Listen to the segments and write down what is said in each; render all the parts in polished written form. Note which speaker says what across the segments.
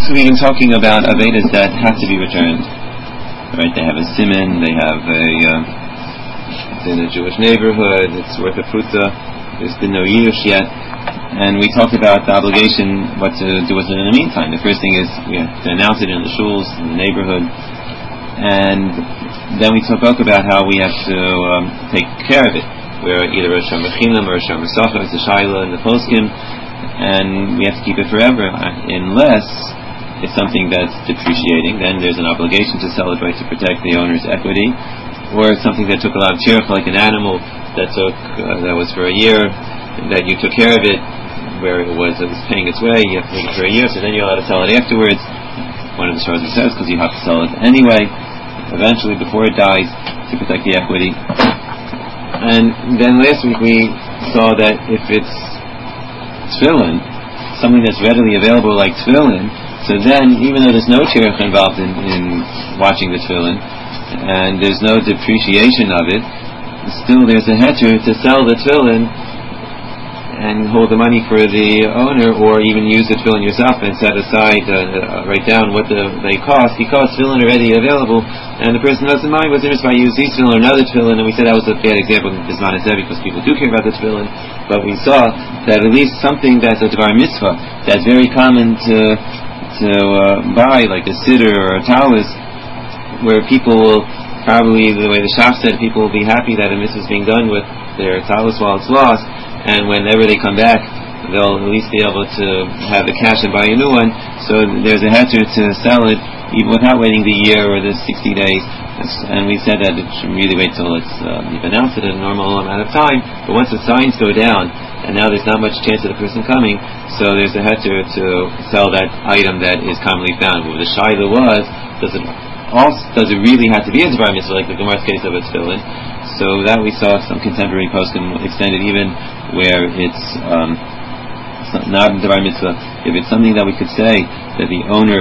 Speaker 1: So we've been talking about Avedas that have to be returned. Right? They have a siman, they have it's in a Jewish neighborhood, it's worth a pruta, there's been no yidush yet, and we talked about the obligation, what to do with it in the meantime. The first thing is we have to announce it in the shuls, in the neighborhood, and then we spoke about how we have to take care of it. We're either Rosh Hashanah or Rosh Hashanah, it's the Shaila and the Poskim, and we have to keep it forever, unless it's something that's depreciating. Then there's an obligation to sell it, right, to protect the owner's equity, or it's something that took a lot of tirach, like an animal that was for a year, that you took care of it, where it was paying its way. You have to take it for a year, so then you're allowed to sell it afterwards. One of the Shrazim says, because you have to sell it anyway, eventually before it dies, to protect the equity. And then last week we saw that if it's tefillin, something that's readily available like tefillin, so then, even though there's no tirach involved in watching the tefillin, and there's no depreciation of it, still there's a heter to sell the tefillin and hold the money for the owner, or even use the tefillin yourself and set aside, write down what they cost, because tefillin are already available, and the person doesn't mind whether if I use these tefillin or another tefillin. And we said that was a bad example in Bisman Hazev, because people do care about the tefillin, but we saw that at least something that's a Dvar Mitzvah, that's very common to buy, like a siddur or a talis, where people will probably, the way the Shach said, people will be happy that a mitzvah is being done with their talis while it's lost, and whenever they come back, they'll at least be able to have the cash and buy a new one. So there's a heter to sell it even without waiting the year or the 60 days. And we said that it should really wait till you've announced it in a normal amount of time. But once the signs go down, and now there's not much chance of the person coming, so there's a heter to sell that item that is commonly found. Where the shaila was, does it really have to be a Dvar Mitzvah, like the Gemara's case of a tefillin? So that we saw some contemporary poskim extended even where it's not a Dvar Mitzvah. If it's something that we could say that the owner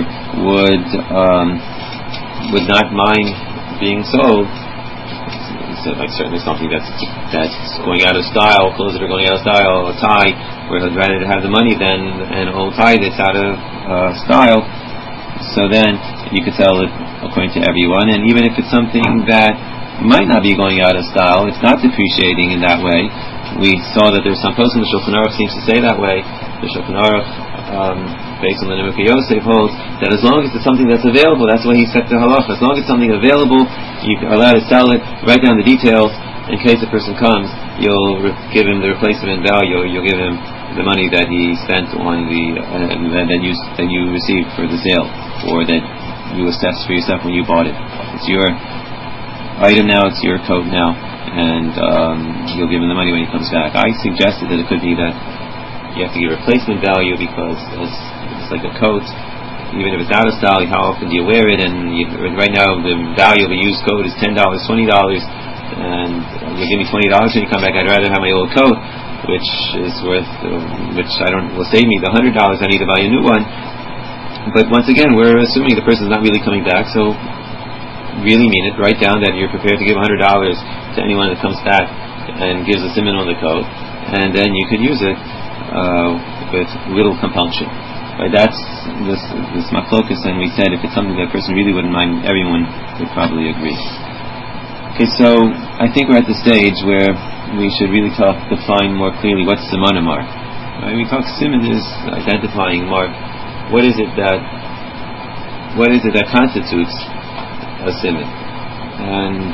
Speaker 1: would not mind being sold, so like certainly something that's going out of style, clothes that are going out of style, a tie, where I'd rather have the money than an old tie that's out of style. So then you could sell it according to everyone, and even if it's something that might not be going out of style, it's not depreciating in that way. We saw that there's some posting, the Shulchan Aruch seems to say that way. The Shulchan Aruch, based on the Nimukei Yosef, holds that as long as it's something that's available, that's why he set the halacha. As long as it's something available, you are allowed to sell it, write down the details, in case a person comes, you'll give him the replacement value, you'll give him the money that he spent on that you received for the sale, or that you assessed for yourself when you bought it. It's your item now, it's your coat now, and you'll give him the money when he comes back. I suggested that it could be that you have to give replacement value, because it's like a coat. Even if it's out of style, how often do you wear it? And right now the value of a used coat is $10, $20, and you give me $20 when you come back. I'd rather have my old coat, which will save me the $100 I need to buy a new one. But once again, we're assuming the person's not really coming back, so really mean it. Write down that you're prepared to give $100 to anyone that comes back and gives a siman on the coat, and then you could use it with little compulsion. Right? That's this machlokas, and we said if it's something that a person really wouldn't mind, everyone would probably agree. Okay, so I think we're at the stage where we should really define more clearly what's siman mark. Right? We talk siman is identifying mark. What is it that constitutes a siman? And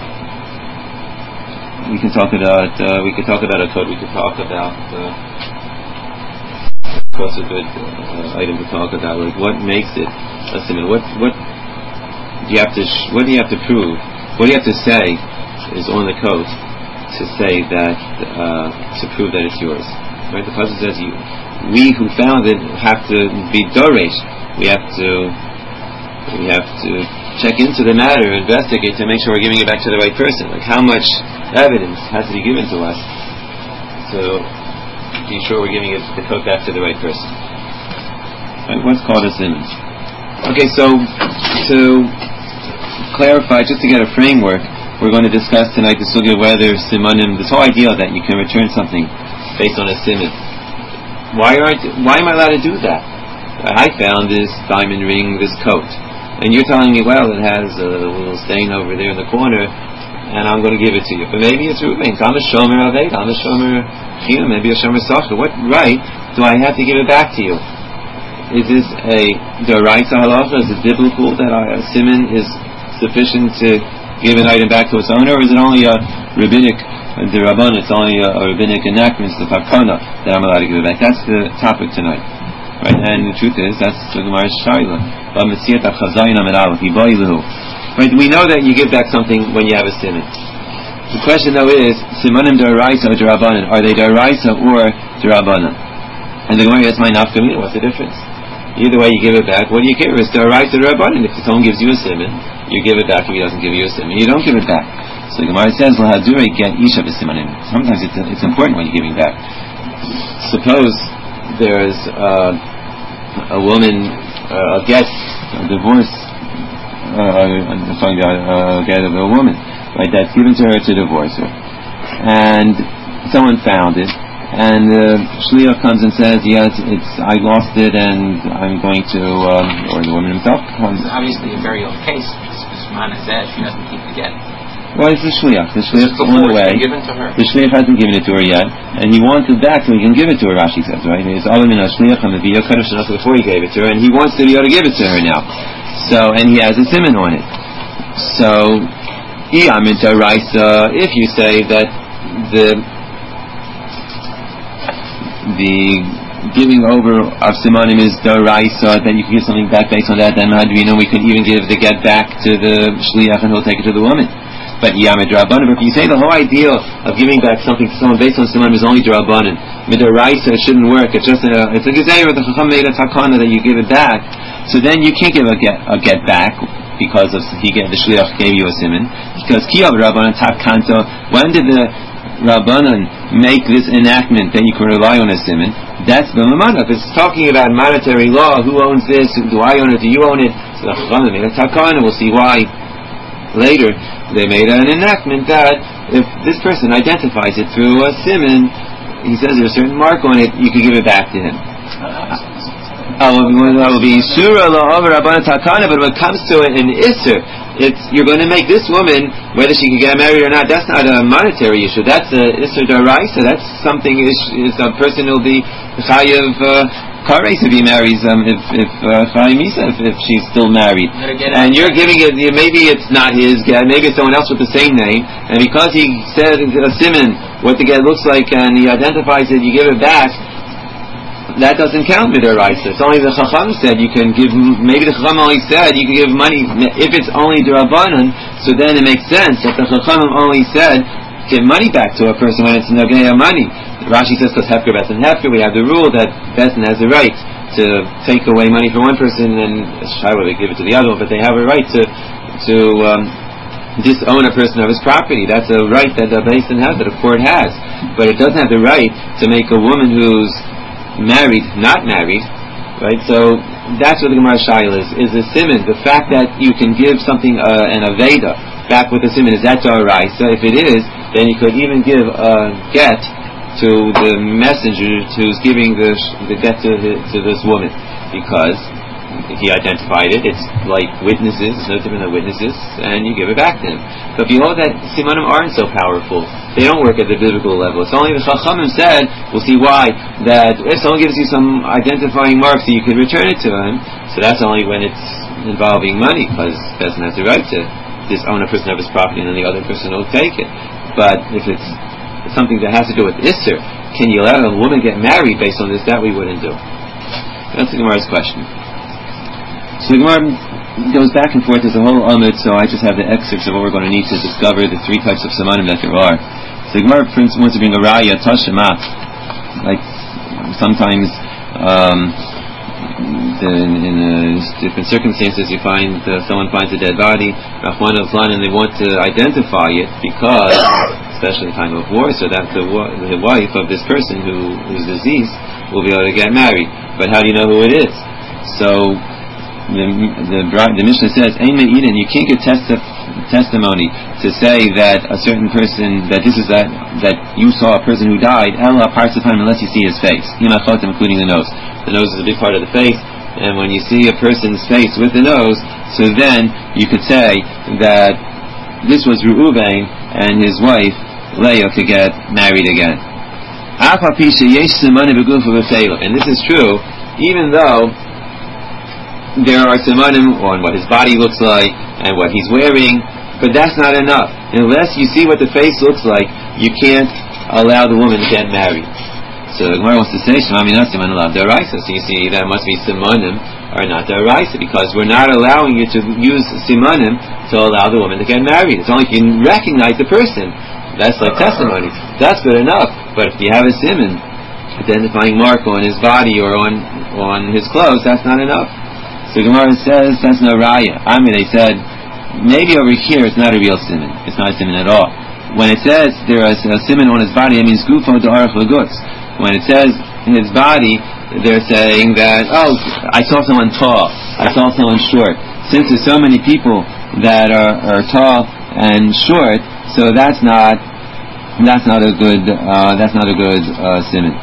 Speaker 1: we could talk about a code. We could talk about what's a good item to talk about. Like what makes it a siman? What do you have to prove? What do you have to say is on the coat to say that to prove that it's yours? Right? The pasuk says we who found it have to be doresh. We have to check into the matter, investigate to make sure we're giving it back to the right person. Like how much evidence has to be given to us to be sure we're giving the coat back to the right person. Right? What's called a siman? Okay, so to clarify, just to get a framework, we're going to discuss tonight the sugya whether simanim, this whole idea that you can return something based on a siman. Why am I allowed to do that? I found this diamond ring, this coat, and you're telling me, well, it has a little stain over there in the corner, and I'm going to give it to you. But maybe it's Reuven. I'm a shomer aved. I'm a shomer chiyuv. Maybe a shomer sacha. What right do I have to give it back to you? Is this a d'oraisa halacha? Is it biblical that a siman is sufficient to give an item back to its owner, or is it only a rabbinic d'rabban? It's only a rabbinic enactment, the takana, that I'm allowed to give it back. That's the topic tonight, right? And the truth is, that's the Gemara's shaila. Right? We know that you give back something when you have a siman. The question though is, simanim d'oraisa or d'rabbanan? Are they d'oraisa or d'rabbanan? And the Gemara asks, my nafkamina, what's the difference? Either way you give it back, what do you care? It's d'oraisa or d'rabbanan. If someone gives you a siman, you give it back. If he doesn't give you a siman, you don't give it back. So the Gemara says, "L'hadurei get isha b'simanim." Sometimes it's important when you're giving back. Suppose there's a woman, a get, a divorce, a get of a woman, right? That's given to her to divorce her, and someone found it, and shliach comes and says, "Yes, I lost it, and I'm going to," or the woman himself comes.
Speaker 2: It's obviously a very old case. Mana says she doesn't keep the get.
Speaker 1: Well, it's the shliach. The shliach's on the way. The shliach hasn't given it to her yet, and he wants it back so he can give it to her. Rashi says, right? It's all in a shliach and the via kadosh before he gave it to her, and he wants to be able to give it to her now. So, and he has a siman on it. So, iyamita raisa. If you say that the giving over of simanim is d'oraisa, that you can give something back based on that, then how do we know we could even give the get back to the shliach and he'll take it to the woman? But yamid d'rabbanan. But if you say the whole idea of giving back something to someone based on simanim is only d'rabbanan, midoraisa, it shouldn't work. It's just it's a gezeira, the chacham made a takana that you give it back. So then you can't give a get back because of the shliach gave you a siman. Because kiyav rabbanan takanto. When did the Rabbanan make this enactment that you can rely on a siman? That's b'mamana. If it's talking about monetary law, who owns this? Do I own it? Do you own it? So the Chachamim made a takana. We'll see why later. They made an enactment that if this person identifies it through a siman, he says there's a certain mark on it, you can give it back to him. That will be surah la'avar rabbanan takana. But when it comes to an isser, you're going to make this woman, whether she can get married or not, that's not a monetary issue. That's a isser d'oraisa. That's something is a person who'll be chayav kares if he marries if she's still married. And you're giving it, maybe it's not his get, maybe it's someone else with the same name, and because he said a siman what the get looks like and he identifies it, you give it back. That doesn't count midoraisa. It's only the Chacham said you can give. Maybe the Chacham only said you can give money if it's only d'rabbanan. So then it makes sense that the Chacham only said give money back to a person when it's nogea money. Rashi says because hefker beis din hefker. We have the rule that beis din has the right to take away money from one person and Shiloh they give it to the other one, but they have a right to disown a person of his property. That's a right that the beis din has, that a court has, but it doesn't have the right to make a woman who's married, not married, right? So that's what the Gemara Shaila is a siman. The fact that you can give something an aveda back with a siman, is that d'oraisa? If it is, then you could even give a get to the messenger who's giving the get to this woman, because he identified it. It's like witnesses, it's no different than witnesses, and you give it back to him. But behold, that simanim aren't so powerful. They don't work at the biblical level. It's only the Chachamim said, we'll see why, that if someone gives you some identifying mark so you could return it to him, so that's only when it's involving money, because the person has the right to disown a person of his property and then the other person will take it. But if it's something that has to do with Isser, can you let a woman get married based on this? That we wouldn't do. That's the Gemara's question. So the Gemara goes back and forth. There's a whole amud, so I just have the excerpts of what we're going to need to discover the three types of simanim that there are. So the Gemara, for instance, wants to bring a raya, tashamat. Like sometimes in different circumstances you find someone finds a dead body, Rahman al-Flan, and they want to identify it because, especially in time of war, so that the wife of this person who's deceased will be able to get married. But how do you know who it is? So the Mishnah says, "Ein me'idin," you can't give testimony to say that a certain person, that this is that you saw a person who died, ela parts of time, unless you see his face, including the nose. The nose is a big part of the face, and when you see a person's face with the nose, so then you could say that this was Reuven and his wife Leah could get married again. And this is true, even though there are simanim on what his body looks like and what he's wearing, but that's not enough. Unless you see what the face looks like, you can't allow the woman to get married. So the Gemara wants to say, Shema Minat Siman Alav D'Oraisa. So you see, that must be simanim are not D'Oraisa, because we're not allowing you to use simanim to allow the woman to get married. It's only if you recognize the person. That's like testimony. That's good enough. But if you have a siman, identifying mark on his body or on his clothes, that's not enough. So Gemara says that's no raya. They said maybe over here it's not a real siman. It's not a siman at all. When it says there is a siman on his body, it means gufo d'arach l'guts. When it says in his body, they're saying that, oh, I saw someone tall, I saw someone short. Since there's so many people that are tall and short, so that's not a good siman.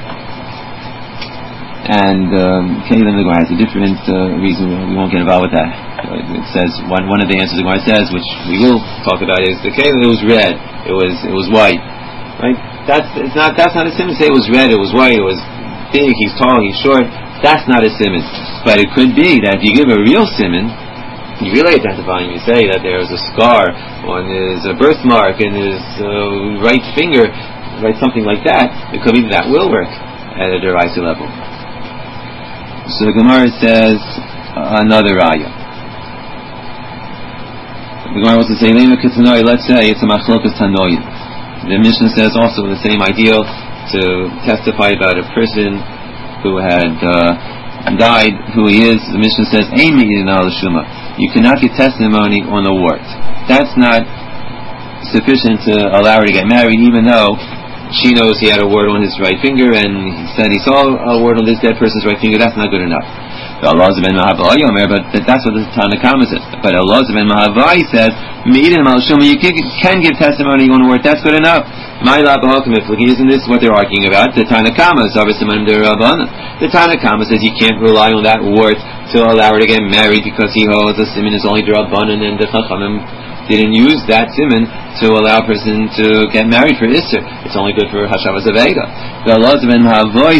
Speaker 1: And Kalim the Gemara has a different reason. We won't get involved with that. It says one of the answers the Gemara says, which we will talk about, is the Kalim. It was red. It was white. Right? That's not a siman. Say it was red. It was white. It was big. He's tall. He's short. That's not a siman. But it could be that if you give a real siman, you really identify him. You say that there is a scar on his birthmark in his right finger, right, something like that. It could be that will work at a deraisa level. So the Gemara says another raya. The Gemara wants to say, let's say it's a machlokas tanoim. The Mishnah says also the same ideal to testify about a person who had died, who he is. The Mishnah says, you cannot get testimony on a wart. That's not sufficient to allow her to get married, even though she knows he had a wart on his right finger, and he said he saw a wart on this dead person's right finger. That's not good enough. But that's what the Tanakama says. But Allah ben Mahavai says, you can give testimony on a wart. That's good enough. Isn't this what they're arguing about? The Tanakama says you can't rely on that wart to allow her to get married, because he holds the siman is only D'Rabbanan, and the Chachamim didn't use that siman to allow a person to get married for Isser. It's only good for Hashavas Aveda. But Allah ben Mahavai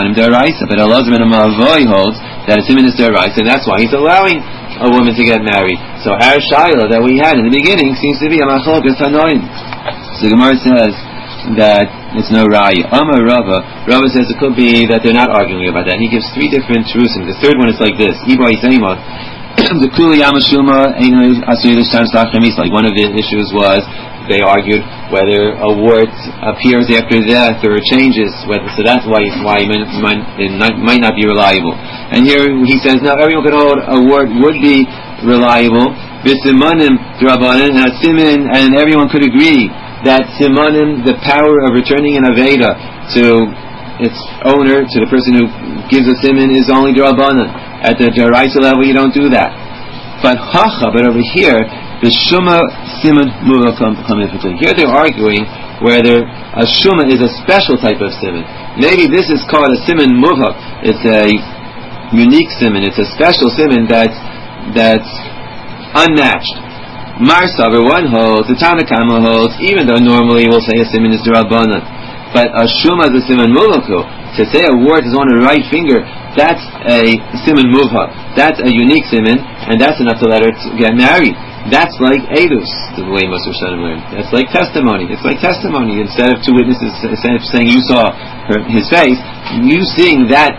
Speaker 1: holds that a siman is D'Oraisa, and that's why he's allowing a woman to get married. So our Shaila that we had in the beginning seems to be a machlokas tanoim. So the Gemara says that it's no raya. Amar Rava says it could be that they're not arguing about that. He gives three different truths. The third one is like this: Ibai Zayma, the Kuli Yamashuma, like one of the issues was they argued whether a wart appears after death or changes, so that's why it might not be reliable. And here he says, no, everyone could hold a wart would be reliable. B'simanim d'Rabbanan, and a siman, and everyone could agree that simanim, the power of returning an aveda to its owner, to the person who gives a siman, is only D'Rabbanan. At the deraisa level, you don't do that. But over here, the shuma siman muvak hamifukli. Here they're arguing whether a shuma is a special type of siman. Maybe this is called a siman muvak. It's a unique siman. It's a special siman that's unmatched. Marsaver one holds, the Tanakama holds, even though normally we'll say a siman is D'Rabbanan, but a shuma is a siman muvaku. To say a word is on the right finger, that's a siman muvak. That's a unique siman, and that's enough to let her get married. That's like edus, the way most Rishonim learn. That's like testimony. It's like testimony. Instead of two witnesses saying you saw his face, you seeing that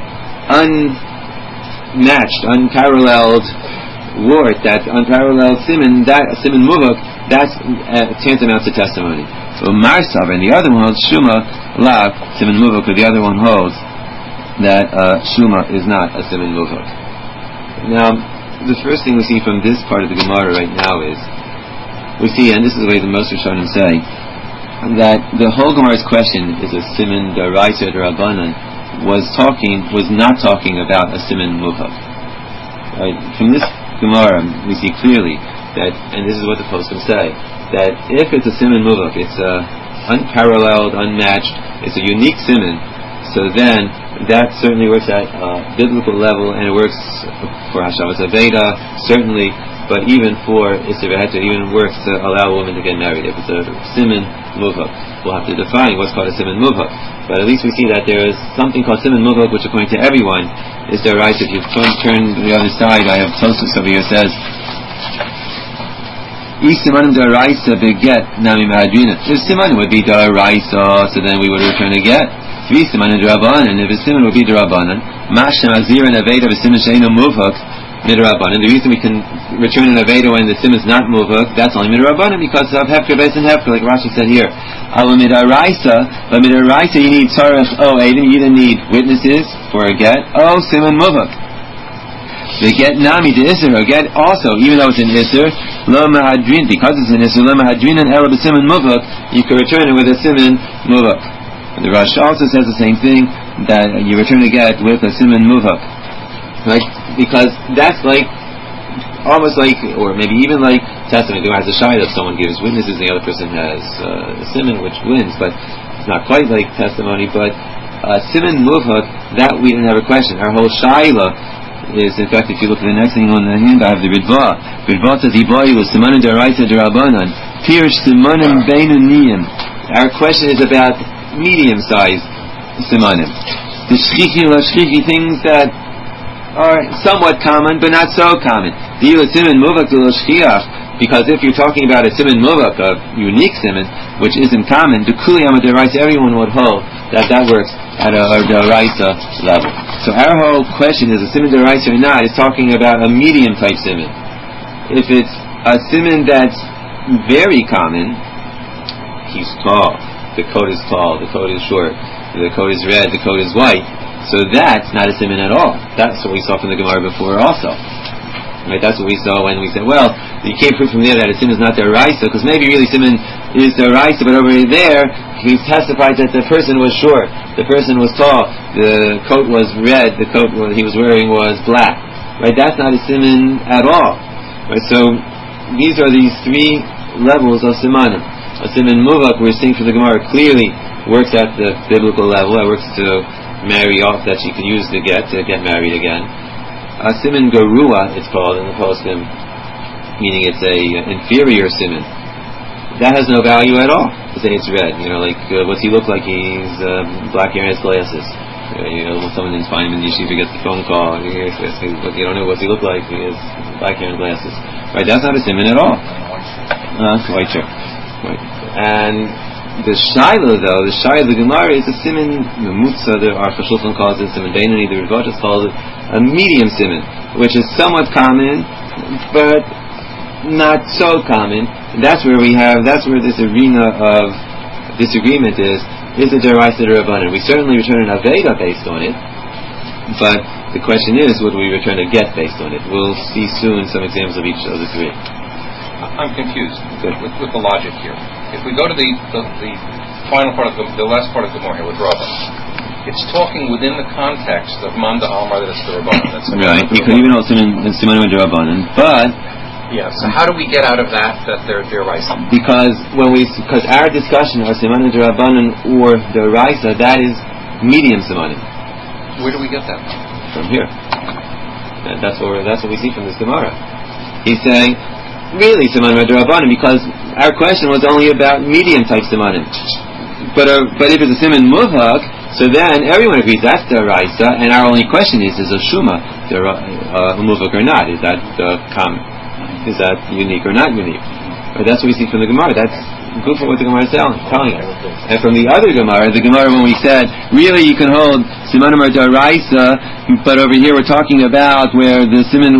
Speaker 1: unmatched, unparalleled word, that unparalleled siman, that siman muvak, that's tantamount to testimony. So Marsav, and the other one holds shuma lav siman muvak, or the other one holds that shuma is not a siman muvak. Now, the first thing we see from this part of the Gemara right now is, we see, and this is the way the most Rishonim say, that the whole Gemara's question is a siman d'Oraisa d'Rabbanan was not talking about a siman muvak. Right? From this Gemara, we see clearly that, and this is what the poskim say, that if it's a siman muvak, it's unparalleled, unmatched, it's a unique siman, So then, that certainly works at biblical level, and it works for Hashavas Aveda, certainly, but even for Isser V'Heter, even works to allow a woman to get married. If it's a Siman Muvhak, we'll have to define what's called a Siman Muvhak. But at least we see that there is something called Siman Muvhak, which according to everyone is the right. If you turn to the other side, I have Tosfos over here, says, Simanim Daraisa beget Nami Mahadrina. If Simanim would be Daraisa, so then we would return a get. If Simanim Darabanan, if a Siman would be Darabanan, Mashem Azir and Aveda of Siman Sheina Muvhak, Midrabanan. The reason we can return an Aveda when the Sim is not Muvhak, that's only Midrabanan, because of Hefker, Beis and Hefker, like Rashi said here. But Midaraisa, you need Tzarech Edim, you either need witnesses for a get, Siman Muvhak. The get nami to Isser, or get also, even though it's an Isser, lo mahadrin, because it's an Isser, lo mahadrin and ela b'siman muvhak, you can return it with a siman muvhak. The Rosh also says the same thing, that you return a get with a siman muvhak. Right? Because that's like, almost like, or maybe even like testimony. There has a shayla if someone gives witnesses and the other person has a siman which wins, but it's not quite like testimony, but siman muvhak, that we didn't have a question. Our whole shayla is, in fact, if you look at the next thing on the hand, I have the Ridva. Ridva says, Iboyu, Simanim Daraisa Darabanan, Pirish Simanim Beinuniyim. Our question is about medium-sized Simanim. The Shchichi, things that are somewhat common, but not so common. The Siman Muvak to Shchiach, because if you're talking about a Siman Muvak, a unique Siman, which isn't common, the Kuliyam Daraisa, everyone would hold that works at a Daraisa level. So our whole question is, a Siman Daraisa or not, is talking about a medium type Siman. If it's a Siman that's very common, he's tall, the coat is tall, the coat is short, the coat is red, the coat is white, so that's not a Siman at all. That's what we saw from the Gemara before also. Right? That's what we saw when we said, well, you can't prove from there that a Siman is not Daraisa, because maybe really Siman is Daraisa, but over there, he testified that the person was short, the person was tall, the coat was red, the coat he was wearing was black. Right? That's not a siman at all. Right? So these are these three levels of simanim. A siman muvak, we're seeing from the Gemara, clearly works at the biblical level. It works to marry off, that she can use to get married again. A siman garua, it's called in the poskim, meaning it's a inferior siman. That has no value at all. To say it's red, like what's he look like? He's black hair and has glasses. When someone didn't find him in the yeshiva, gets the phone call. You don't know what's he look like. He has black hair and glasses. Right? That's not a siman at all. White shirt. Right. And the Shiloh, though, the Gemara is a siman memutza. The Aruch HaShulchan calls it siman beinoni. The Ridva just calls it a medium siman, which is somewhat common, but not so common. That's where this arena of disagreement is it Daraisa or Rabbanan? We certainly return an Aveda based on it, but the question is, would we return a get based on it? We'll see soon some examples of each of the three.
Speaker 3: I'm confused with the logic here. If we go to the final part of the last part of the Gemara here with Rabban, it's talking within the context of Manda Almar that it's the Rabbanan. That's
Speaker 1: right. You could even also in Simanim Rabbanan, but
Speaker 3: yeah, so how do we get out of that they're Raisa? Because
Speaker 1: our discussion of Simanim Rabbanan or the Raisa, that is medium Simanim.
Speaker 3: Where do we get that
Speaker 1: from? Here. And that's what we see from this Gemara. He's saying, really Simanim Rabbanan, because our question was only about medium type Simanim. But if it's a Siman Muvhak, so then everyone agrees that's the Raisa, and our only question is a Shuma, Muvhak or not? Is that common? Is that unique or not unique? But that's what we see from the Gemara. That's good for what the Gemara is telling us. And from the other Gemara, when we said, really you can hold Simanim or Daraisa, but over here we're talking about where the Siman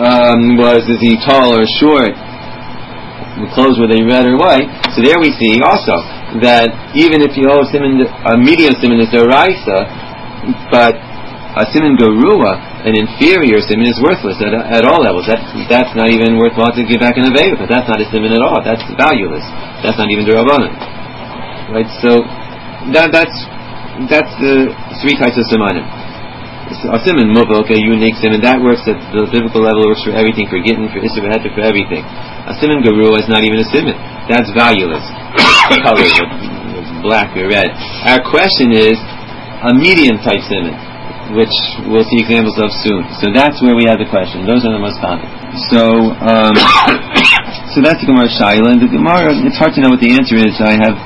Speaker 1: is he tall or short? The clothes, were they red or white? So there we see also that even if you hold a medium Siman is Daraisa, but a Siman Garua, an inferior Siman, is worthless at all levels. That's not even worthwhile to give back an Aveda, but that's not a Siman at all. That's valueless. That's not even Durabanan. Right? So that's the three types of Simanim. A Siman Muvok, a unique Siman, that works at the biblical level, works for everything, for Gittin, for Isser V'Heter, for everything. A Siman Garua is not even a Siman. That's valueless. Colors, black or red. Our question is, a medium type siman, which we'll see examples of soon. So that's where we have the question. Those are the most common. So that's the Gemara Shaila. And the Gemara, it's hard to know what the answer is. I have,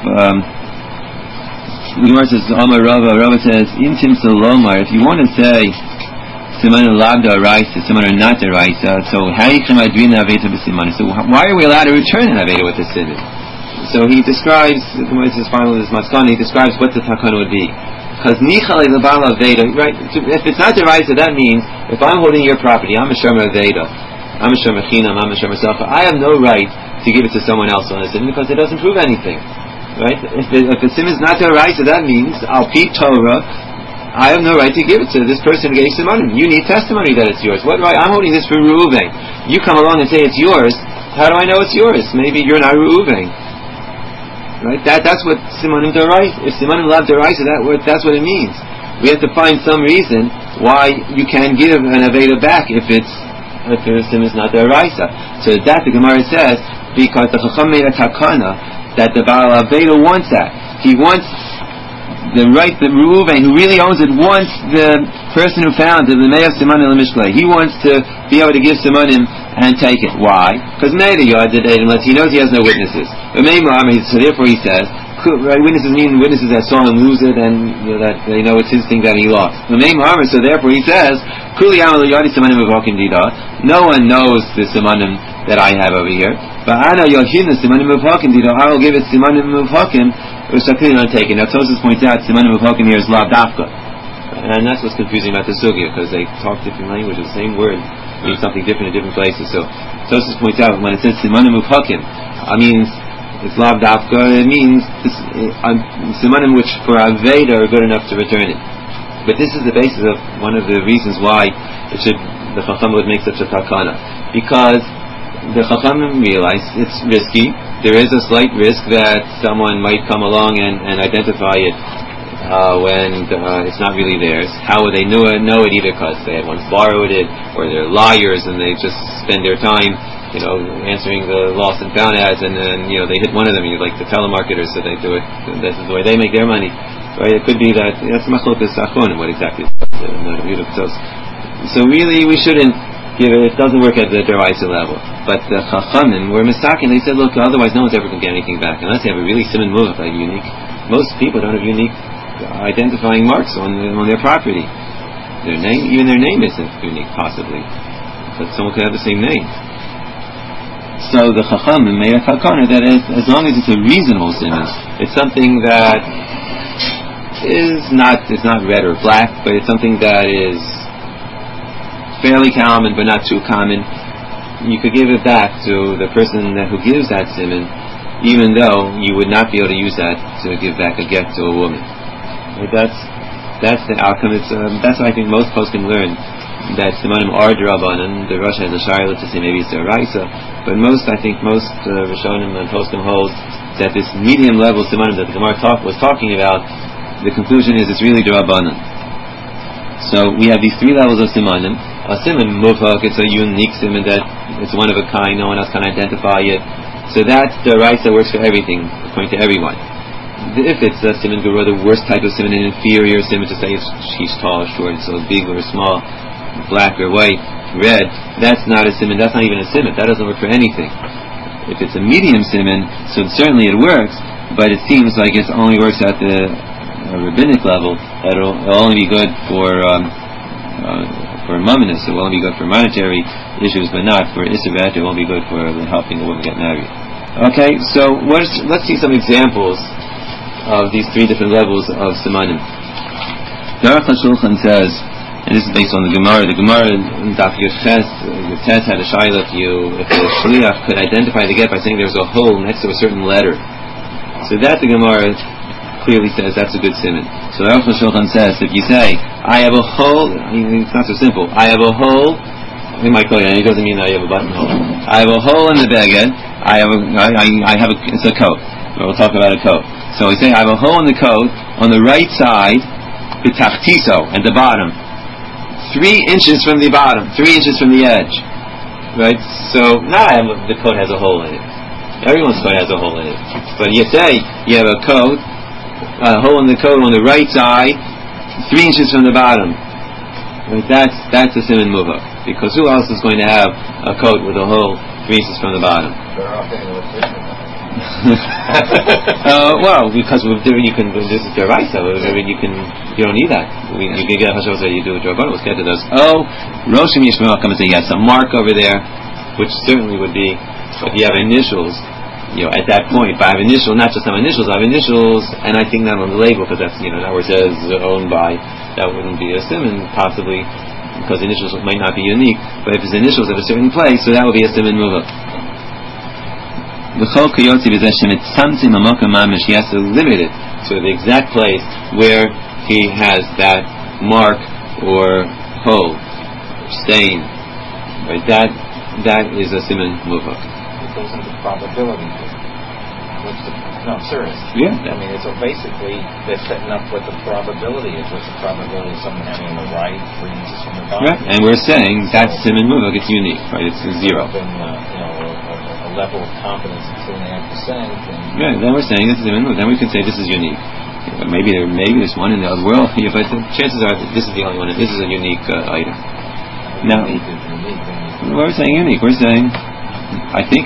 Speaker 1: the Gemara says, Amar Rava says, In Timsa Lomar, if you want to say, Siman Labda Raisa, Siman not the Raisa, so why are we allowed to return an Aveda with the Siman? So he describes, the Gemara says, finally, this Maskana, he describes what the Takana would be. Because Nichal is a Bala Aveda, right? If it's not the Raisa, that means, if I'm holding your property, I'm a Shomer Aveda, I'm a Shomer Chinam, I'm a Shomer Safa, I have no right to give it to someone else on a Siman because it doesn't prove anything. Right? If the sim is not the Raisa, that means Al Pi Torah, I have no right to give it to this person who gave Simanim. You need testimony that it's yours. What right? I'm holding this for Reuven. You come along and say it's yours. How do I know it's yours? Maybe you're not Reuven. Right? That's what Simanim Daraisa. If Simanim Lav Daraisa, that's what it means. We have to find some reason why you can give an Aveda back if the sim is not Daraisa. So that the Gemara says because the Chacham made a takana that the Baal Aveda wants that. He wants the right, the Reuven, who really owns it, wants the person who found it, the Me'av Simanim L'Mishklei. He wants to be able to give Simanim and take it. Why? Because Me'av Yad did it unless he knows he has no witnesses. So therefore he says, witnesses mean witnesses that saw him lose it and that they know it's his thing that he lost. So therefore he says, no one knows the Simanim that I have over here. But I know Yohina Simanim Muvhakim Dito, I will give it Simanim Muvhakim, which I couldn't take it. Now Tosfos points out Simanim Muvhakim here is Lav Dafka. And that's what's confusing about the Sugya, because they talk different languages, the same word means something different in different places. So Tosfos points out when it says Simanim Muvhakim, I mean it's Lav Dafka, it means Simanim which for Aveda are good enough to return it. But this is the basis of one of the reasons why the Chacham would make such a takana. Because the Chachamim realize it's risky. There is a slight risk that someone might come along and identify it when it's not really theirs. How would they know it? Either because they had once borrowed it, or they're liars and they just spend their time, answering the lost and found ads, and then they hit one of them. Like the telemarketers, so they do it. This is the way they make their money. Right? It could be that's machlokas achronim. What exactly? So really, we shouldn't. It doesn't work at the Deraisa level. But the Chachamim were mistaken. They said, look, otherwise no one's ever going to get anything back. Unless they have a really siman muvach, like unique. Most people don't have unique identifying marks on their property. Even their name isn't unique, possibly. But someone could have the same name. So the Chachamim made a takana that as long as it's a reasonable siman, it's something that is not red or black, but it's something that is fairly common but not too common, you could give it back to the person who gives that siman, even though you would not be able to use that to give back a get to a woman. Right? That's the outcome. That's what I think most poskim learn, that simanim are d'Rabbanan. The Rosh has a shayla to say maybe it's a Raisa, but most Rishonim and poskim hold that this medium level simanim that the Gemara was talking about, the conclusion is it's really d'Rabbanan. So we have these three levels of simanim. A siman muvhak, it's a unique siman that it's one of a kind, no one else can identify it. So that's the Raisa works for everything, according to everyone. If it's a siman gura, the worst type of siman, an inferior siman, to say she's tall, short, so big or small, black or white, red, that's not a siman, that's not even a siman, that doesn't work for anything. If it's a medium siman, so certainly it works, but it seems like it only works at the rabbinic level. It'll only be good for mumminus, it will only be good for monetary issues, but not for Isservet. It won't be good for helping a woman get married. Okay, so let's see some examples of these three different levels of simanim. The Aruch HaShulchan says, and this is based on the Gemara. The Gemara in Daf Yefches had a shayla if the shliach could identify the get by saying there's a hole next to a certain letter. So that the Gemara clearly says that's a good siman. So the Aruch HaShulchan says, if you say, I have a hole, it's not so simple. I have a hole, we might call it, it doesn't mean that I have a buttonhole. I have a hole in the beged, it's a coat. We'll talk about a coat. So we say, I have a hole in the coat, on the right side, b'tachtiso, at the bottom. 3 inches from the bottom, 3 inches from the edge. Right? So, the coat has a hole in it. Everyone's coat has a hole in it. But you say, you have a hole in the coat on the right side, 3 inches from the bottom. Right? That's a siman muvak. Because who else is going to have a coat with a hole 3 inches from the bottom? Well, because you can. This is deraisa. You don't need that. You can get hashivas that you do with Rabbanan. Let's get to those. Roshim Yishmael come and say yes, a mark over there, which certainly would be. If you have initials, at that point, if I have initials, not just some initials, I have initials, and I think that on the label because that's that where it says owned by, that wouldn't be a siman possibly because initials might not be unique. But if his initials at a certain place, so that would be a siman muvak. He has to limit it to the exact place where he has that mark or hole, stain. Right? That is a siman muvak.
Speaker 4: It goes into probability. No, I'm serious.
Speaker 1: Yeah.
Speaker 4: I mean, so basically they're setting up what the probability is. What's the probability of someone having on the right 3 inches from the bottom?
Speaker 1: Right. And we're saying that's siman muvak. It's unique, right? It's zero.
Speaker 4: Then, a level of confidence of 2.5%.
Speaker 1: Yeah. Then we're saying this is siman muvak. Then we can say this is unique. Maybe there's one in the other world, but the chances are that this is the only one. This is a unique item. Now, we're saying unique. We're saying, I think.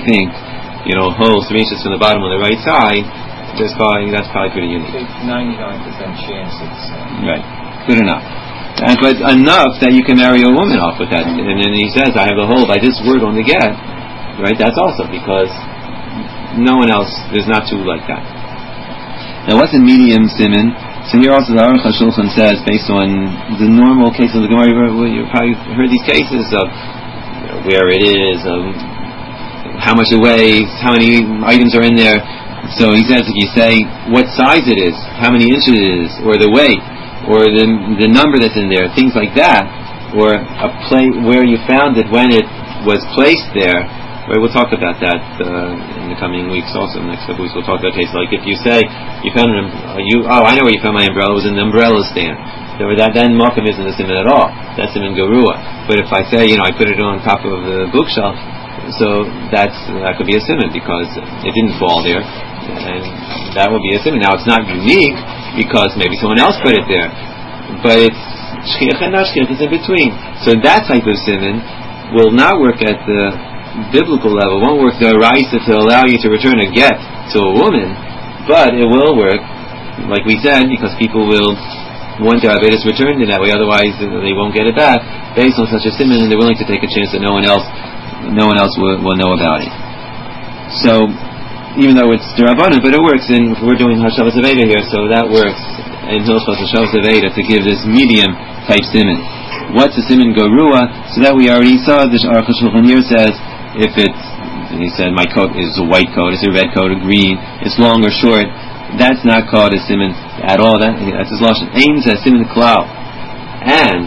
Speaker 1: Holes 3 inches from the bottom on the right side. That's probably pretty unique.
Speaker 4: 99% chance it's
Speaker 1: right. Good enough. But enough that you can marry a woman off with that. And then he says, I have a hole by this word on the get. Right? That's also because no one else. There's not two like that. Now, what's a medium siman? So here also the Aruch HaShulchan says, based on the normal cases of the Gemara, you probably heard these cases of where it is, how much it weighs, how many items are in there. So he says, if you say what size it is, how many inches it is, or the weight, or the number that's in there, things like that, or a plate where you found it when it was placed there. Right, we'll talk about that in the coming weeks. Also, in the next couple weeks, we'll talk about cases like if you say you found I know where you found my umbrella. It was in the umbrella stand. So that then Malcolm isn't a siman at all. That's siman garua. But if I say I put it on top of the bookshelf, so that could be a siman because it didn't fall there, and that would be a siman. Now it's not unique because maybe someone else put it there, but it's shchiach and not shchiach. It's in between. So that type of siman will not work at the biblical level. Won't work the raisa to allow you to return a get to a woman, but it will work, like we said, because people will want their avedis returned in that way. Otherwise, they won't get it back based on such a siman, and they're willing to take a chance that no one else will know about it. So, even though it's derabanan, but it works. And we're doing Hashavas Aveda here, so that works in Hilchos Hashavas Aveda to give this medium type siman. What's a siman garua? So that we already saw. The Aruch HaShulchan here says, if it's, he said, my coat is a white coat, it's a red coat, a green, it's long or short, that's not called a siman at all. That's his lashon. Aims as siman klal. And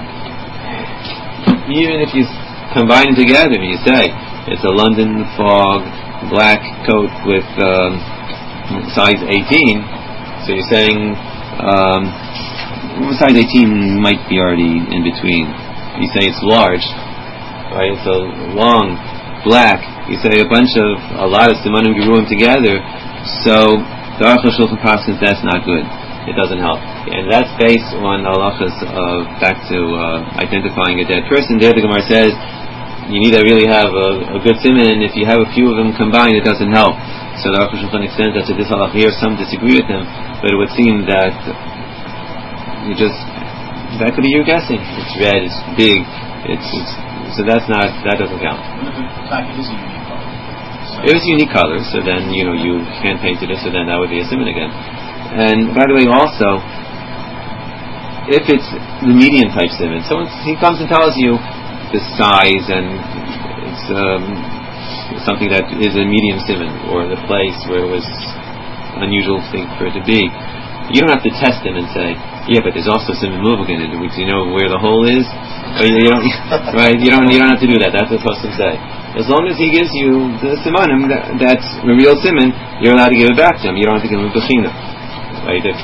Speaker 1: even if you combine them together and you say it's a London fog black coat with size 18, so you're saying size 18 might be already in between. You say it's large, right? It's a long black. You say a lot of simanim geruim together. So the Aruch HaShulchan passes that's not good. It doesn't help, and that's based on halachas back to identifying a dead person. There, the Gemara says you need to really have a good siman, and if you have a few of them combined, it doesn't help. So the Aruch HaShulchan extends that to this halach here. Some disagree with him, but it would seem that that could be your guessing. It's red, it's big, so that doesn't count. It is a unique color, so then you hand painted it, so then that would be a siman again. And by the way, also, if it's the medium type siman, so he comes and tells you the size and it's something that is a medium siman, or the place where it was unusual thing for it to be. You don't have to test him and say, yeah, but there's also siman muvak in it. Do you know where the hole is? You don't, right? You don't have to do that. That's what it's supposed to say. As long as he gives you the simanim, that's a real siman, you're allowed to give it back to him. You don't have to give him a bechina, right? If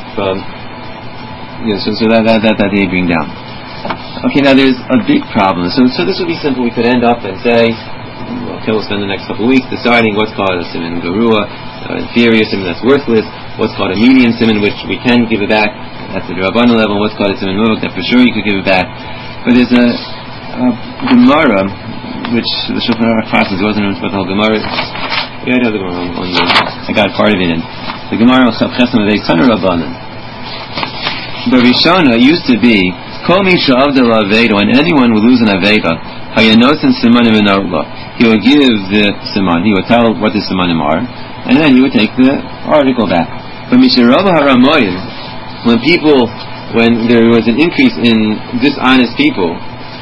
Speaker 1: so that they bring down. Okay, now there's a big problem. So this would be simple. We could end up and say, okay, we'll spend the next couple of weeks deciding what's called a siman garua, inferior siman that's worthless, what's called a medium siman which we can give it back, at the Rabbanan level, what's called a Siman Muvak, that for sure you could give it back. But there's a Gemara, which the Shulchan Aruch classes wasn't about the whole Gemara. Yeah, I know the Gemara I got part of it in. The Gemara of Chav Chesam of Eitzana Rabbanan. The Rishona used to be, Kol Mi Sha'avda L'Aveda, when anyone would lose an Aveda, Hayanosin Simanim in Arla, he would give the Siman, he would tell what the Simanim are, and then he would take the article back. But Misharabah Haramoyim, when there was an increase in dishonest people,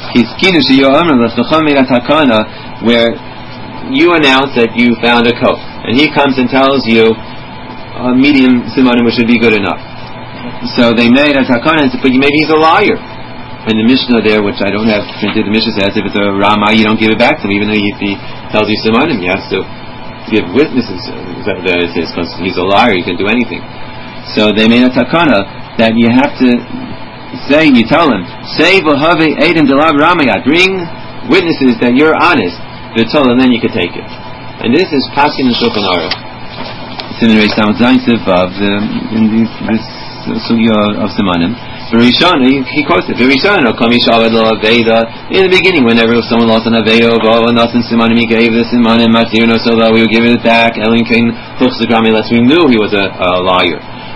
Speaker 1: where you announce that you found a coat, and he comes and tells you a medium simanim which would be good enough. So they made a takana, but maybe he's a liar. And the Mishnah there, which I don't have printed, the Mishnah says if it's a Rama, you don't give it back to him, even though if he tells you simanim, you have to give witnesses that it is, because he's a liar, he can do anything. So they made a takana that you have to say, you tell him, say v'havei edim delav ramayat, bring witnesses that you're honest, and then you can take it. And this is Paskin and Shulchan Aruch. It's in the Reish Samad Zayin Siv Vav, in this sugya of Simanim. Rishon, he quotes it. Rishon, in the beginning, whenever someone lost an Aveyo, Simanim, he gave the Simanim, so that we would give it back. Unless we knew he was a liar.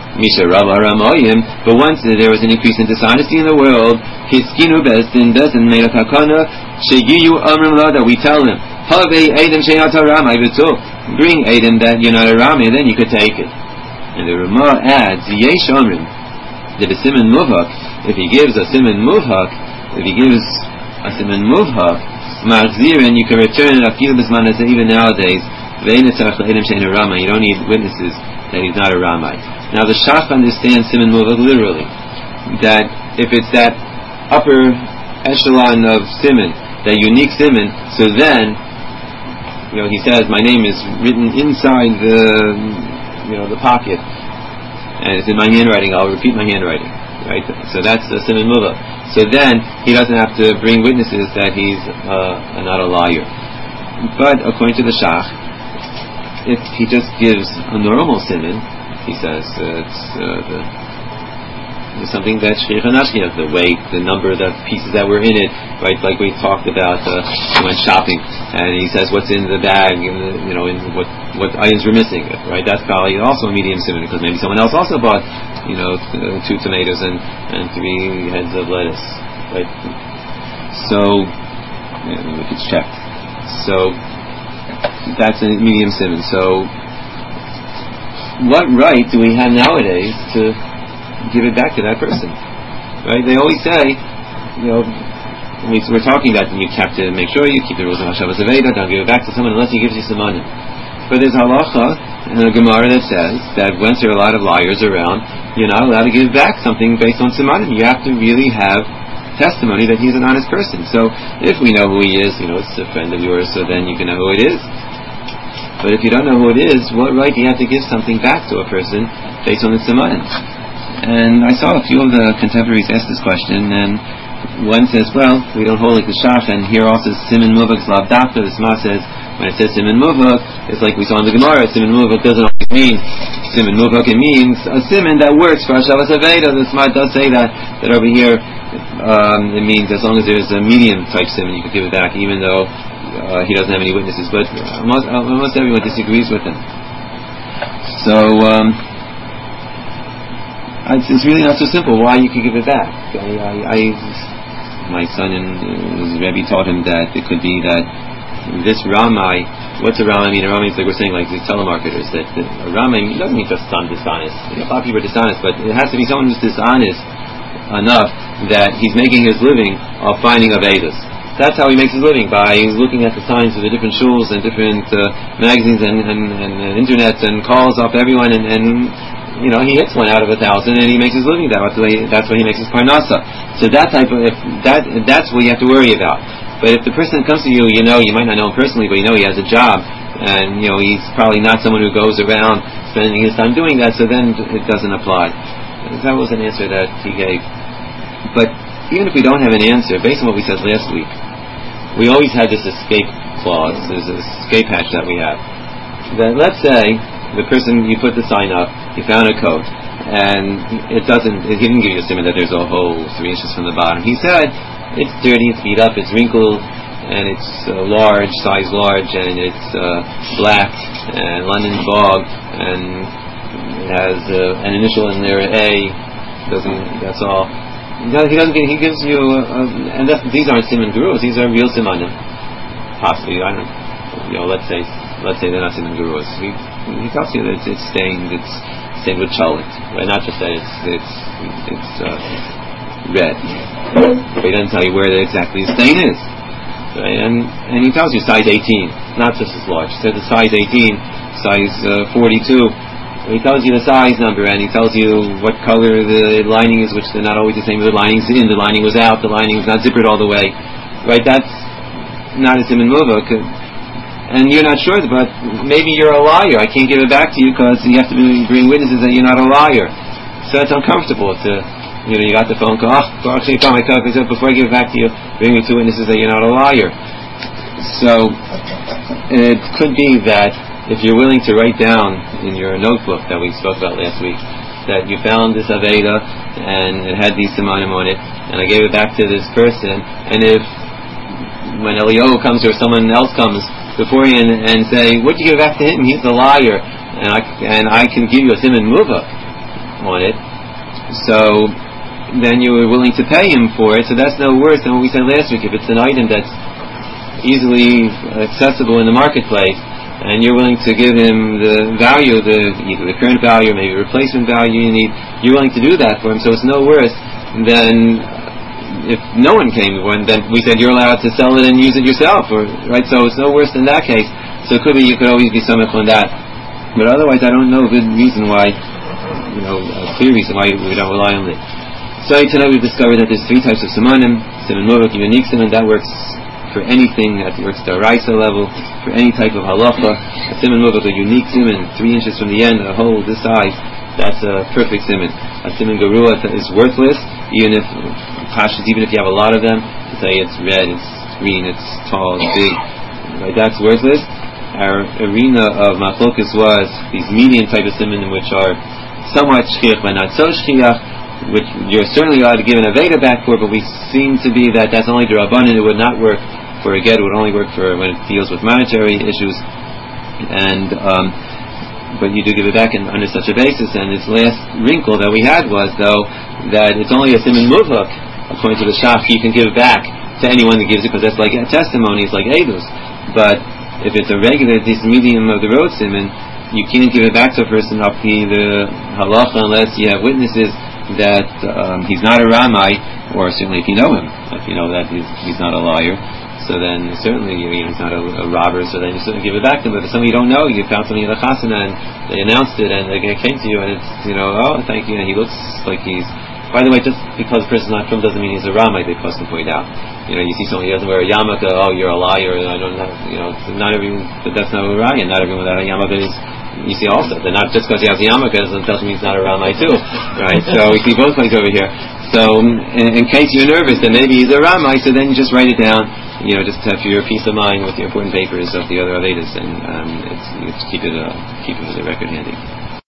Speaker 1: But once there was an increase in dishonesty in the world, Hiskinu Bezdin made a takana, Shegiyu Amrim La, that we tell him, Havei Edim Sheyata Ramai V'tu, bring Edim that you're not a Ramai, then you could take it. And the Ramah adds, Yesh Amrim, that a Siman Muvhak, if he gives a Siman Muvhak, Machzir, and you can return it, even nowadays, you don't need witnesses that he's not a Ramai. Now the Shach understands Siman Muvhak literally, that if it's that upper echelon of Siman, that unique Siman, so then, he says, my name is written inside the pocket, and it's in my handwriting, I'll repeat my handwriting, right? So that's the Siman Muvhak. So then, he doesn't have to bring witnesses that he's not a liar. But according to the Shach, if he just gives a normal Siman, he says it's something that's shchich hanashkiach, the weight, the number of the pieces that were in it, right? Like we talked about, he went shopping, and he says what's in the bag, and in what items were missing, right? That's probably also a medium siman, because maybe someone else also bought, 2 tomatoes and 3 heads of lettuce, right? So, if it's checked. So, that's a medium siman. So, what right do we have nowadays to give it back to that person? Right? They always say, we're talking about you have to make sure you keep the rules of Hashavas Aveda, don't give it back to someone unless he gives you some money. But there's halacha and a Gemara that says that once there are a lot of liars around, you're not allowed to give back something based on simanim. You have to really have testimony that he's an honest person. So if we know who he is, it's a friend of yours, so then you can know who it is. But if you don't know who it is, what right do you have to give something back to a person based on the simanim? And I saw a few of the contemporaries ask this question, and one says, well, we don't hold like the Shach, and here also Siman Muvhak Slav Dafta. The Shema says, when it says Siman Muvhak, it's like we saw in the Gemara, Siman Muvhak doesn't always mean Siman Muvhak, it means a Siman that works for Hashavas Aveda. The Shema does say that over here, it means as long as there's a medium type Siman, you can give it back, even though he doesn't have any witnesses. But almost everyone disagrees with him. So, it's really not so simple why you can give it back. My son and his Rebbe taught him that it could be that this Ramai, what's a Ramai mean? A Ramai is like we're saying, like the telemarketers, that a Ramai doesn't mean just some dishonest. A lot of people are dishonest, but it has to be someone who's dishonest enough that he's making his living off finding Avedas. That's how he makes his living, by looking at the signs of the different shuls and different magazines and internet and calls off everyone and he hits one out of 1,000 and he makes his living that way. That's why he makes his parnasa. So that type of, that's what you have to worry about. But if the person comes to you, you might not know him personally, but he has a job, and he's probably not someone who goes around spending his time doing that, so then it doesn't apply. That was an answer that he gave. But even if we don't have an answer, based on what we said last week, we always had this escape clause, there's an escape hatch that we have. That let's say the person, you put the sign up, you found a coat, and it doesn't. He didn't give you a siman that there's a hole 3 inches from the bottom. He said it's dirty, it's beat up, it's wrinkled, and it's large, size large, and it's black and London bog, and it has an initial in there, A. That's all. He doesn't. He gives you, and these aren't siman gurus. These are real simanim. Possibly, I don't know. Let's say they're not siman gurus. He tells you that it's stained. It's stained with cholet. Well, not just that. It's red. But he doesn't tell you where exactly the stain is. Right? And he tells you size 18, not just as large. He said the size 18, size 42. He tells you the size number, and he tells you what color the lining is, which they're not always the same. The lining's in, the lining was out, the lining's not zippered all the way. Right? That's not a siman muvak. And you're not sure, but maybe you're a liar. I can't give it back to you because you have to bring witnesses that you're not a liar. So it's uncomfortable to, you got the phone call, before I give it back to you, bring me 2 witnesses that you're not a liar. So it could be that if you're willing to write down in your notebook that we spoke about last week, that you found this Aveda and it had these simanim on it, and I gave it back to this person, and if when Eliyahu comes or someone else comes before you and say, what did you give back to him? He's a liar, and I can give you a siman muvak on it, so then you were willing to pay him for it, so that's no worse than what we said last week. If it's an item that's easily accessible in the marketplace, and you're willing to give him the value, either the current value or maybe replacement value you need, you're willing to do that for him, so it's no worse than if no one came, then we said you're allowed to sell it and use it yourself, right? So it's no worse than that case. So it could be you could always be samech on that. But otherwise I don't know a good reason why, a clear reason why we don't rely on it. So tonight we've discovered that there's 3 types of simanim. Siman muvak, a unique siman, that works for anything, that works the Araisa level, for any type of halacha. A siman muvak, a unique siman, 3 inches from the end, a hole this size, that's a perfect siman. A siman garua is worthless, even if you have a lot of them, to say it's red, it's green, it's tall, it's big, right, that's worthless. Our arena of machlokas was these medium type of simanim, which are somewhat shchiach but not so shchiach, which you're certainly allowed to give an Aveda back for, but we seem to be that's only the Rabbanan. It would not work for a get, it would only work for when it deals with monetary issues, and but you do give it back under such a basis. And this last wrinkle that we had was, though, that it's only a siman muvak, according to the Shach. You can give it back to anyone that gives it, because that's like a testimony, it's like edus. But if it's a regular, this medium of the road siman, you can't give it back to a person up the halacha unless you have witnesses that he's not a ramai, or certainly if you know him, if you know that he's not a liar, so then certainly he's not a robber, so then you certainly give it back to him. But if somebody you don't know, you found something in the chasana and they announced it and they came to you and it's, oh, thank you, and he looks like he's, by the way, just because a person's not from doesn't mean he's a ramai, they custom point out. You see someone who doesn't wear a yarmulke, oh, you're a liar, I don't have, not everyone, but that's not a raya, not everyone without a yarmulke is. You see also, they're not just because he has a yarmulke doesn't mean he's not a ramai too, right? So we see both ways over here. So in case you're nervous that maybe he's a ramai, so then you just write it down, just have your peace of mind with your important papers of the other Avedas, and it's keep it as a record handy.